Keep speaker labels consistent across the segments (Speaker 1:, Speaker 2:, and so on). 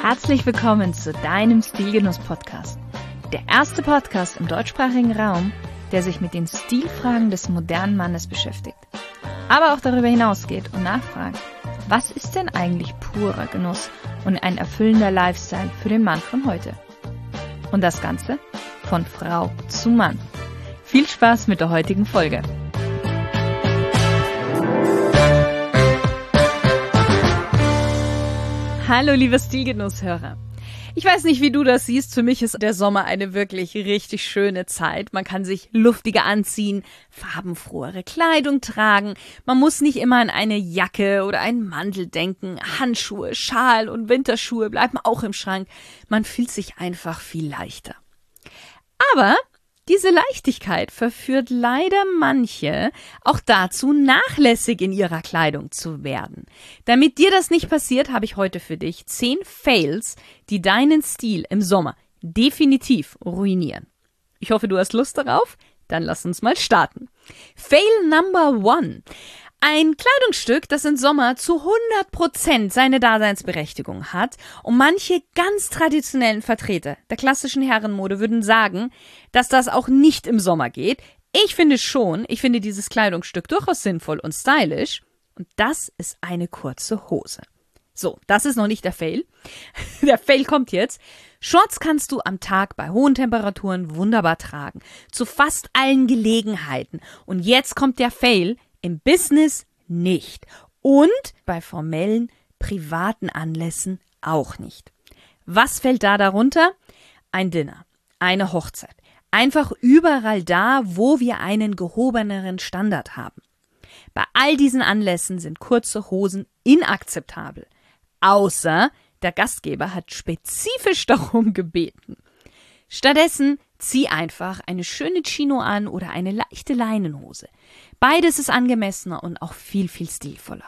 Speaker 1: Herzlich willkommen zu deinem Stilgenuss-Podcast. Der erste Podcast im deutschsprachigen Raum, der sich mit den Stilfragen des modernen Mannes beschäftigt. Aber auch darüber hinausgeht und nachfragt, was ist denn eigentlich purer Genuss und ein erfüllender Lifestyle für den Mann von heute? Und das Ganze von Frau zu Mann. Viel Spaß mit der heutigen Folge. Hallo liebe Stilgenusshörer. Ich weiß nicht, wie du das siehst. Für mich ist der Sommer eine wirklich richtig schöne Zeit. Man kann sich luftiger anziehen, farbenfrohere Kleidung tragen. Man muss nicht immer an eine Jacke oder einen Mantel denken. Handschuhe, Schal und Winterschuhe bleiben auch im Schrank. Man fühlt sich einfach viel leichter. Aber diese Leichtigkeit verführt leider manche auch dazu, nachlässig in ihrer Kleidung zu werden. Damit dir das nicht passiert, habe ich heute für dich 10 Fails, die deinen Stil im Sommer definitiv ruinieren. Ich hoffe, du hast Lust darauf. Dann lass uns mal starten. Fail Number 1. Ein Kleidungsstück, das im Sommer zu 100% seine Daseinsberechtigung hat, und manche ganz traditionellen Vertreter der klassischen Herrenmode würden sagen, dass das auch nicht im Sommer geht. Ich finde schon, ich finde dieses Kleidungsstück durchaus sinnvoll und stylisch, und das ist eine kurze Hose. So, das ist noch nicht der Fail. Der Fail kommt jetzt. Shorts kannst du am Tag bei hohen Temperaturen wunderbar tragen, zu fast allen Gelegenheiten. Und jetzt kommt der Fail: im Business nicht und bei formellen, privaten Anlässen auch nicht. Was fällt da darunter? Ein Dinner, eine Hochzeit. Einfach überall da, wo wir einen gehobeneren Standard haben. Bei all diesen Anlässen sind kurze Hosen inakzeptabel, außer der Gastgeber hat spezifisch darum gebeten. Stattdessen zieh einfach eine schöne Chino an oder eine leichte Leinenhose. Beides ist angemessener und auch viel, viel stilvoller.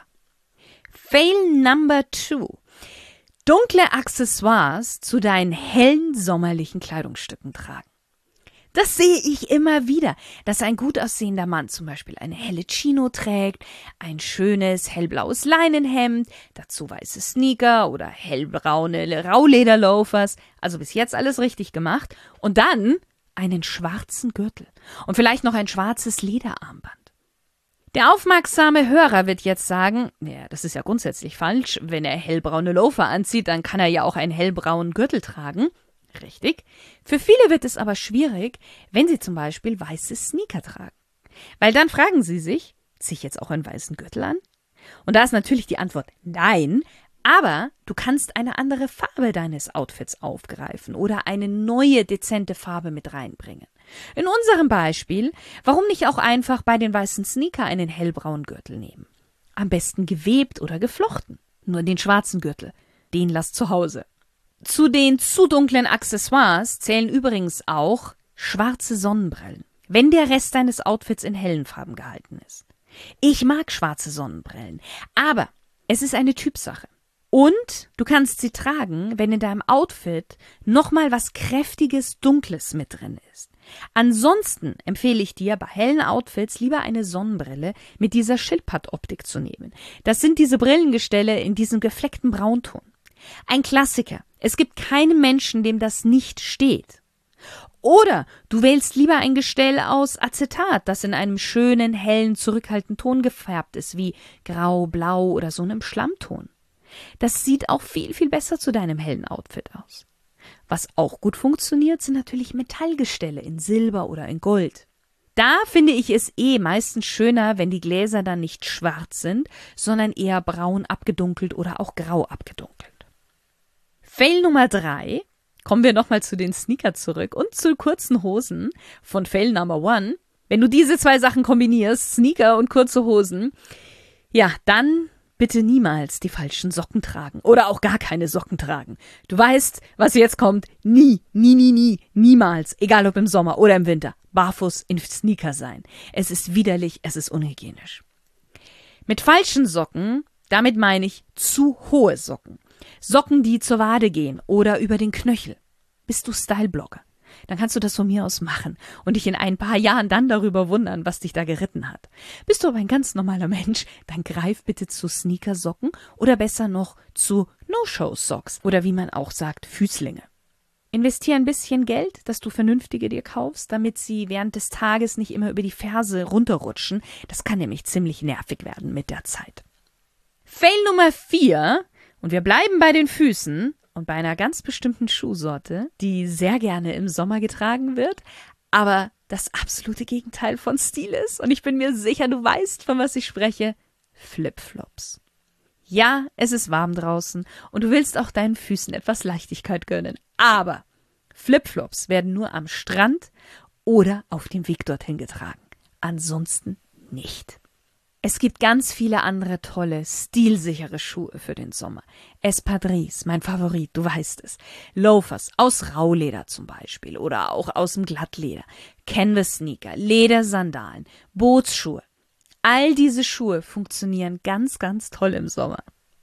Speaker 1: Fail Number 2. Dunkle Accessoires zu deinen hellen sommerlichen Kleidungsstücken tragen. Das sehe ich immer wieder, dass ein gut aussehender Mann zum Beispiel eine helle Chino trägt, ein schönes hellblaues Leinenhemd, dazu weiße Sneaker oder hellbraune Raulederloafers, also bis jetzt alles richtig gemacht, und dann einen schwarzen Gürtel und vielleicht noch ein schwarzes Lederarmband. Der aufmerksame Hörer wird jetzt sagen, ja, das ist ja grundsätzlich falsch, wenn er hellbraune Loafer anzieht, dann kann er ja auch einen hellbraunen Gürtel tragen. Richtig. Für viele wird es aber schwierig, wenn sie zum Beispiel weiße Sneaker tragen. Weil dann fragen sie sich, ziehe ich jetzt auch einen weißen Gürtel an? Und da ist natürlich die Antwort nein, aber du kannst eine andere Farbe deines Outfits aufgreifen oder eine neue, dezente Farbe mit reinbringen. In unserem Beispiel, warum nicht auch einfach bei den weißen Sneaker einen hellbraunen Gürtel nehmen? Am besten gewebt oder geflochten. Nur den schwarzen Gürtel, den lass zu Hause. Zu den zu dunklen Accessoires zählen übrigens auch schwarze Sonnenbrillen, wenn der Rest deines Outfits in hellen Farben gehalten ist. Ich mag schwarze Sonnenbrillen, aber es ist eine Typsache. Und du kannst sie tragen, wenn in deinem Outfit nochmal was Kräftiges, Dunkles mit drin ist. Ansonsten empfehle ich dir, bei hellen Outfits lieber eine Sonnenbrille mit dieser Schildpattoptik zu nehmen. Das sind diese Brillengestelle in diesem gefleckten Braunton. Ein Klassiker. Es gibt keinen Menschen, dem das nicht steht. Oder du wählst lieber ein Gestell aus Acetat, das in einem schönen, hellen, zurückhaltenden Ton gefärbt ist, wie Grau, Blau oder so einem Schlammton. Das sieht auch viel, viel besser zu deinem hellen Outfit aus. Was auch gut funktioniert, sind natürlich Metallgestelle in Silber oder in Gold. Da finde ich es meistens schöner, wenn die Gläser dann nicht schwarz sind, sondern eher braun abgedunkelt oder auch grau abgedunkelt. Fail Nummer 3, kommen wir nochmal zu den Sneaker zurück und zu kurzen Hosen von Fail Number 1. Wenn du diese 2 Sachen kombinierst, Sneaker und kurze Hosen, ja, dann bitte niemals die falschen Socken tragen oder auch gar keine Socken tragen. Du weißt, was jetzt kommt, niemals, egal ob im Sommer oder im Winter, barfuß in Sneaker sein. Es ist widerlich, es ist unhygienisch. Mit falschen Socken, damit meine ich zu hohe Socken. Socken, die zur Wade gehen oder über den Knöchel. Bist du Styleblogger? dann kannst du das von mir aus machen und dich in ein paar Jahren dann darüber wundern, was dich da geritten hat. Bist du aber ein ganz normaler Mensch, dann greif bitte zu Sneakersocken oder besser noch zu No-Show-Socks oder wie man auch sagt, Füßlinge. Investier ein bisschen Geld, dass du vernünftige dir kaufst, damit sie während des Tages nicht immer über die Ferse runterrutschen. Das kann nämlich ziemlich nervig werden mit der Zeit. Fail Nummer 4, und wir bleiben bei den Füßen und bei einer ganz bestimmten Schuhsorte, die sehr gerne im Sommer getragen wird, aber das absolute Gegenteil von Stil ist. Und ich bin mir sicher, du weißt, von was ich spreche. Flipflops. Ja, es ist warm draußen und du willst auch deinen Füßen etwas Leichtigkeit gönnen. Aber Flipflops werden nur am Strand oder auf dem Weg dorthin getragen. Ansonsten nicht. Es gibt ganz viele andere tolle, stilsichere Schuhe für den Sommer. Espadrilles, mein Favorit, du weißt es. Loafers aus Rauleder zum Beispiel oder auch aus dem Glattleder. Canvas-Sneaker, Ledersandalen, Bootsschuhe. All diese Schuhe funktionieren ganz, ganz toll im Sommer.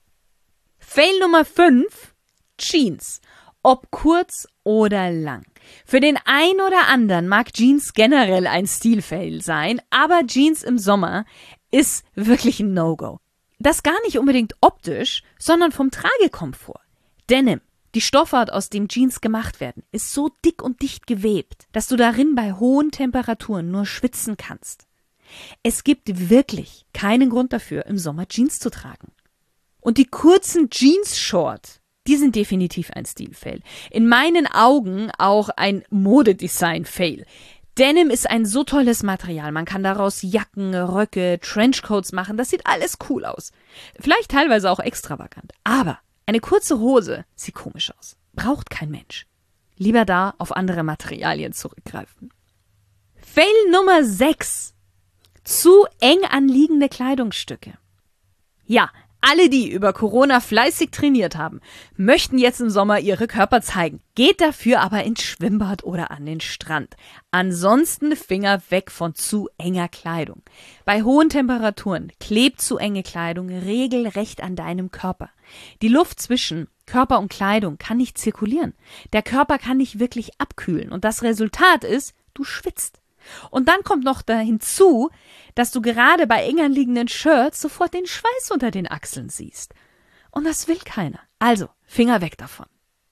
Speaker 1: Fail Nummer 5, Jeans. Ob kurz oder lang. Für den einen oder anderen mag Jeans generell ein Stilfail sein, aber Jeans im Sommer ist wirklich ein No-Go. Das gar nicht unbedingt optisch, sondern vom Tragekomfort. Denim, die Stoffart, aus dem Jeans gemacht werden, ist so dick und dicht gewebt, dass du darin bei hohen Temperaturen nur schwitzen kannst. Es gibt wirklich keinen Grund dafür, im Sommer Jeans zu tragen. Und die kurzen Jeans-Short, die sind definitiv ein Stilfail. In meinen Augen auch ein Modedesign-Fail. Denim ist ein so tolles Material. Man kann daraus Jacken, Röcke, Trenchcoats machen. Das sieht alles cool aus. Vielleicht teilweise auch extravagant. Aber eine kurze Hose sieht komisch aus. Braucht kein Mensch. Lieber da auf andere Materialien zurückgreifen. Fail Nummer 6. Zu eng anliegende Kleidungsstücke. Ja, alle, die über Corona fleißig trainiert haben, möchten jetzt im Sommer ihre Körper zeigen. Geht dafür aber ins Schwimmbad oder an den Strand. Ansonsten Finger weg von zu enger Kleidung. Bei hohen Temperaturen klebt zu enge Kleidung regelrecht an deinem Körper. Die Luft zwischen Körper und Kleidung kann nicht zirkulieren. Der Körper kann nicht wirklich abkühlen und das Resultat ist, du schwitzt. Und dann kommt noch da hinzu, dass du gerade bei eng anliegenden Shirts sofort den Schweiß unter den Achseln siehst. Und das will keiner. Also, Finger weg davon.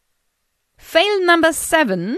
Speaker 1: Fail Number 7.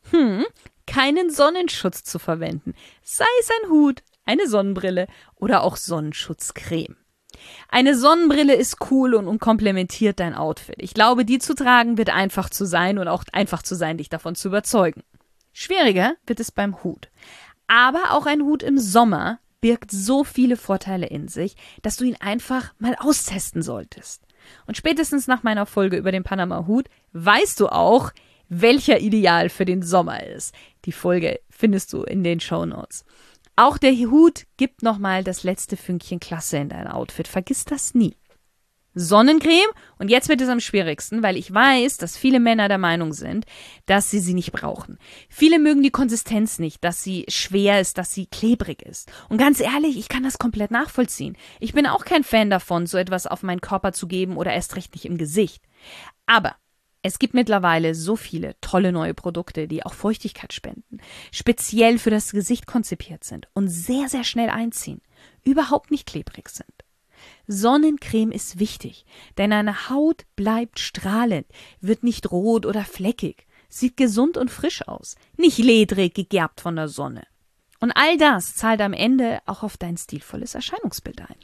Speaker 1: Keinen Sonnenschutz zu verwenden. Sei es ein Hut, eine Sonnenbrille oder auch Sonnenschutzcreme. Eine Sonnenbrille ist cool und komplementiert dein Outfit. Ich glaube, die zu tragen wird einfach zu sein und auch einfach zu sein, dich davon zu überzeugen. Schwieriger wird es beim Hut. Aber auch ein Hut im Sommer birgt so viele Vorteile in sich, dass du ihn einfach mal austesten solltest. Und spätestens nach meiner Folge über den Panama-Hut weißt du auch, welcher ideal für den Sommer ist. Die Folge findest du in den Shownotes. Auch der Hut gibt nochmal das letzte Fünkchen Klasse in dein Outfit. Vergiss das nie. Sonnencreme, und jetzt wird es am schwierigsten, weil ich weiß, dass viele Männer der Meinung sind, dass sie nicht brauchen. Viele mögen die Konsistenz nicht, dass sie schwer ist, dass sie klebrig ist. Und ganz ehrlich, ich kann das komplett nachvollziehen. Ich bin auch kein Fan davon, so etwas auf meinen Körper zu geben oder erst recht nicht im Gesicht. Aber es gibt mittlerweile so viele tolle neue Produkte, die auch Feuchtigkeit spenden, speziell für das Gesicht konzipiert sind und sehr, sehr schnell einziehen, überhaupt nicht klebrig sind. Sonnencreme ist wichtig, denn deine Haut bleibt strahlend, wird nicht rot oder fleckig, sieht gesund und frisch aus, nicht ledrig gegerbt von der Sonne. Und all das zahlt am Ende auch auf dein stilvolles Erscheinungsbild ein.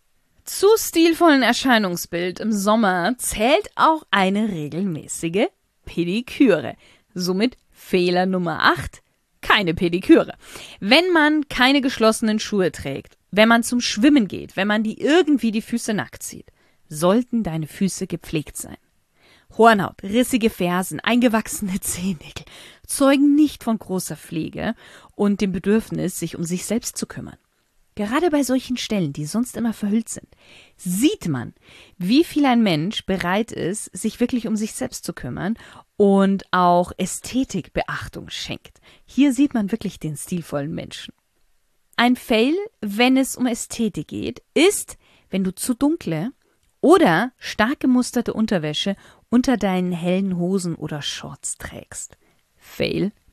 Speaker 1: Zu stilvollen Erscheinungsbild im Sommer zählt auch eine regelmäßige Pediküre. Somit Fehler Nummer 8, keine Pediküre. Wenn man keine geschlossenen Schuhe trägt, wenn man zum Schwimmen geht, wenn man irgendwie die Füße nackt sieht, sollten deine Füße gepflegt sein. Hornhaut, rissige Fersen, eingewachsene Zehennägel zeugen nicht von großer Pflege und dem Bedürfnis, sich um sich selbst zu kümmern. Gerade bei solchen Stellen, die sonst immer verhüllt sind, sieht man, wie viel ein Mensch bereit ist, sich wirklich um sich selbst zu kümmern und auch Ästhetik Beachtung schenkt. Hier sieht man wirklich den stilvollen Menschen. Ein Fail, wenn es um Ästhetik geht, ist, wenn du zu dunkle oder stark gemusterte Unterwäsche unter deinen hellen Hosen oder Shorts trägst. Fail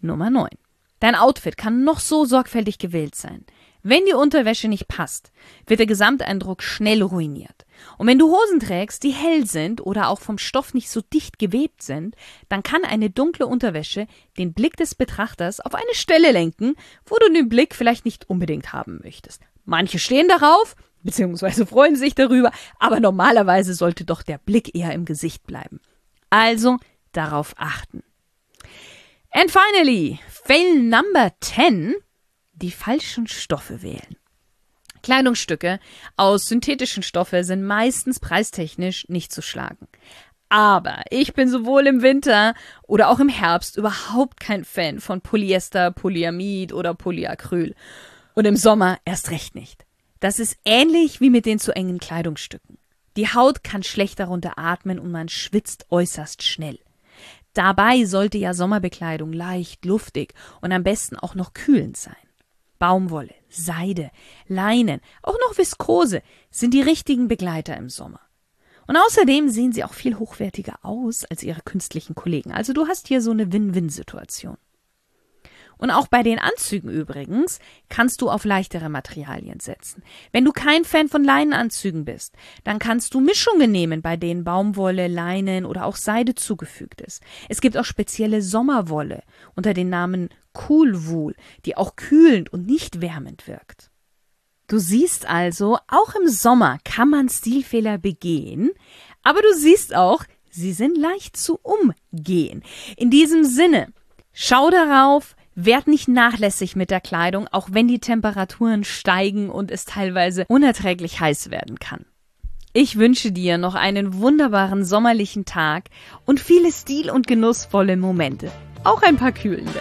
Speaker 1: Nummer 9. Dein Outfit kann noch so sorgfältig gewählt sein. Wenn die Unterwäsche nicht passt, wird der Gesamteindruck schnell ruiniert. Und wenn du Hosen trägst, die hell sind oder auch vom Stoff nicht so dicht gewebt sind, dann kann eine dunkle Unterwäsche den Blick des Betrachters auf eine Stelle lenken, wo du den Blick vielleicht nicht unbedingt haben möchtest. Manche stehen darauf, beziehungsweise freuen sich darüber, aber normalerweise sollte doch der Blick eher im Gesicht bleiben. Also darauf achten. And finally, fail number 10, die falschen Stoffe wählen. Kleidungsstücke aus synthetischen Stoffen sind meistens preistechnisch nicht zu schlagen. Aber ich bin sowohl im Winter oder auch im Herbst überhaupt kein Fan von Polyester, Polyamid oder Polyacryl. Und im Sommer erst recht nicht. Das ist ähnlich wie mit den zu engen Kleidungsstücken. Die Haut kann schlecht darunter atmen und man schwitzt äußerst schnell. Dabei sollte ja Sommerbekleidung leicht, luftig und am besten auch noch kühlend sein. Baumwolle, Seide, Leinen, auch noch Viskose sind die richtigen Begleiter im Sommer. Und außerdem sehen sie auch viel hochwertiger aus als ihre künstlichen Kollegen. Also du hast hier so eine Win-Win-Situation. Und auch bei den Anzügen übrigens kannst du auf leichtere Materialien setzen. Wenn du kein Fan von Leinenanzügen bist, dann kannst du Mischungen nehmen, bei denen Baumwolle, Leinen oder auch Seide zugefügt ist. Es gibt auch spezielle Sommerwolle unter dem Namen Cool Wool, die auch kühlend und nicht wärmend wirkt. Du siehst also, auch im Sommer kann man Stilfehler begehen, aber du siehst auch, sie sind leicht zu umgehen. In diesem Sinne, schau darauf, werd nicht nachlässig mit der Kleidung, auch wenn die Temperaturen steigen und es teilweise unerträglich heiß werden kann. Ich wünsche dir noch einen wunderbaren sommerlichen Tag und viele stil- und genussvolle Momente. Auch ein paar kühlende.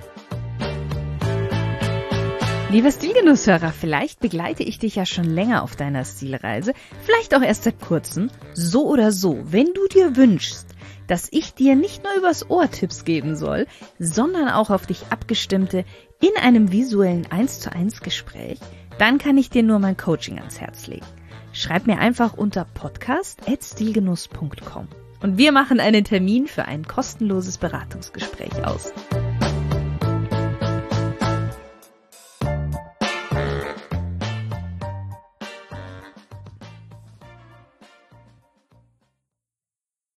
Speaker 1: Lieber Stilgenusshörer, vielleicht begleite ich dich ja schon länger auf deiner Stilreise, vielleicht auch erst seit kurzem. So oder so, wenn du dir wünschst, dass ich dir nicht nur übers Ohr Tipps geben soll, sondern auch auf dich abgestimmte in einem visuellen 1:1 Gespräch, dann kann ich dir nur mein Coaching ans Herz legen. Schreib mir einfach unter podcast@stilgenuss.com und wir machen einen Termin für ein kostenloses Beratungsgespräch aus.